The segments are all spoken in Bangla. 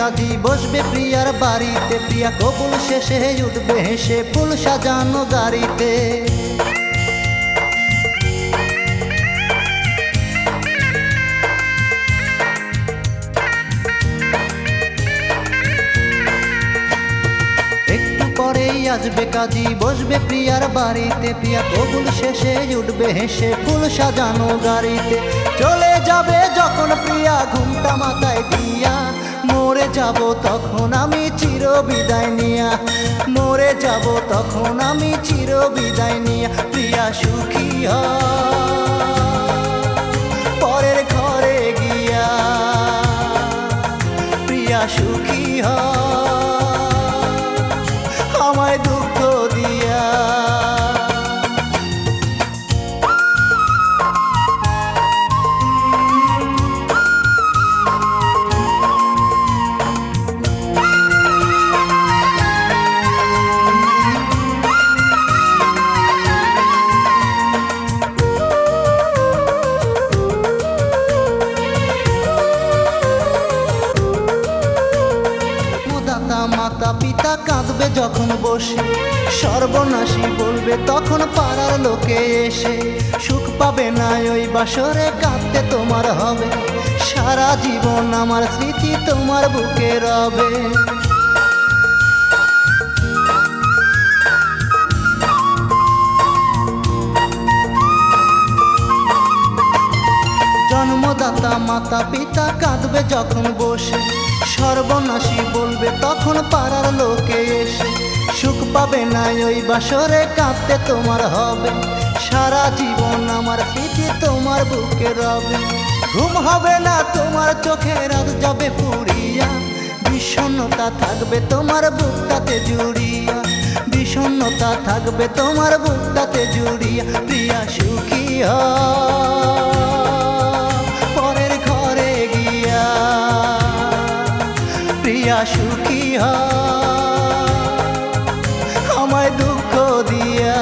কাজী বসবে প্রিয়ার বাড়িতে, প্রিয়া কবুল শেষে উঠবে হেসে ফুল সাজানো গাড়িতে। একটু পরেই আসবে কাজী বসবে প্রিয়ার বাড়িতে, প্রিয়া কবুল শেষে উঠবে হেসে ফুল সাজানো গাড়িতে। চলে যাবে যখন প্রিয়া ঘুমটা মাথায় দিয়া, মরে যাব তখন আমি চির বিদায় নিয়া, মরে যাব তখন আমি চির বিদায় নিয়া। প্রিয়া সুখী পরের ঘরে গিয়া, প্রিয়া সুখী আমায় দুঃখ দিয়া। মাতা পিতা কাঁদবে যখন বসে, সর্বনাশী বলবে তখন পাড়ার লোকে এসে। সুখ পাবে না ওই বাসরে, কাঁদতে তোমার হবে, সারা জীবন আমার স্মৃতি তোমার বুকে রবে। জন্মদাতা মাতা পিতা কাঁদবে যখন বসে, সর্বনাশী বলবে তখন পাড়ার লোকে এসে। সুখ পাবে না ওই বাসরে, কাঁদতে তোমার হবে, সারা জীবন আমার স্মৃতি তোমার বুকে রবে। ঘুম হবে না তোমার চোখে, রাত যাবে পুরিয়া, বিষণ্ণতা থাকবে তোমার বুকটাতে জুড়িয়া, বিষণ্ণতা থাকবে তোমার বুকটাতে জুড়িয়া। প্রিয়া সুখী পরের ঘরে গিয়া, প্রিয়া সুখী আমায় দুঃখ দিয়া।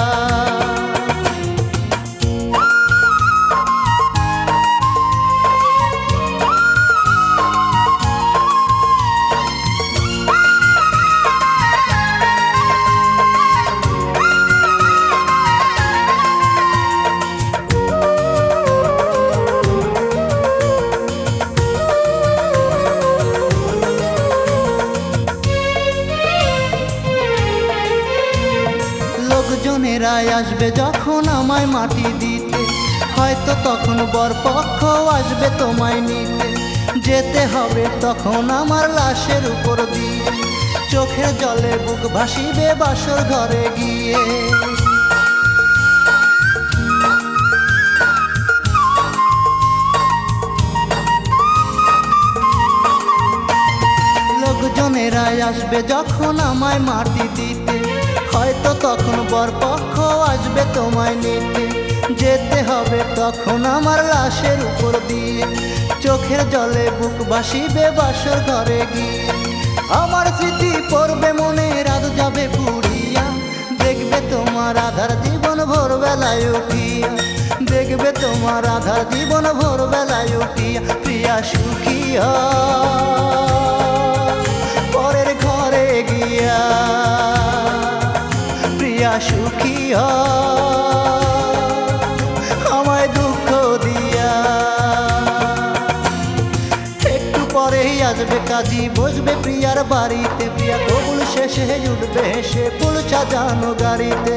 লোকজনেরা আসবে যখন আমায় মাটি দিতে, হয়তো তখন বরপক্ষ আসবে তোমায় নিতে। যেতে হবে তখন আমার লাশের উপর দিয়ে, চোখের জলে বুক ভাসিবে বাসর ঘরে গিয়ে। লোকজনেরা আসবে যখন আমায় মাটি দিতে, হয়তো তখন বরপক্ষ আসবে তোমায় নিতে। যেতে হবে তখন আমার লাশের উপর দিয়ে, চোখের জলে বুক ভাসিবে বাসর ঘরে গিয়ে। আমার স্মৃতি পড়বে মনে, রাত যাবে পুরিয়া, দেখবে তোমার আধার জীবন ভোরবেলায় উঠিয়া, দেখবে তোমার আধার জীবন ভোরবেলায় উঠিয়া। প্রিয়া সুখী পরের ঘরে গিয়া, প্রিয়া সুখী আমায় দুঃখ দিয়া। একটু পরেই আসবে কাজী বসবে প্রিয়ার বাড়িতে, প্রিয়া কবুল শেষে উঠবে হেসে ফুল সাজানো গাড়িতে।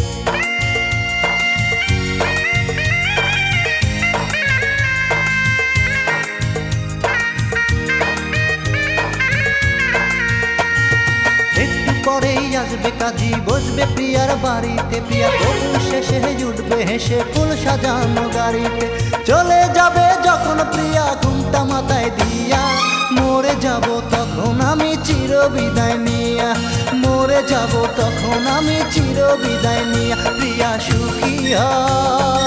পরেই আসবে কাজী বসবে প্রিয়ার বাড়িতে, প্রিয়া কবুল শেষে উঠবে হেসে ফুল সাজানো গাড়িতে। চলে যাবে যখন প্রিয়া ঘুমটা মাথায় দিয়া, মরে যাব তখন আমি চির বিদায় নিয়া, মরে যাব তখন আমি চির বিদায় নিয়া। প্রিয়া সুখী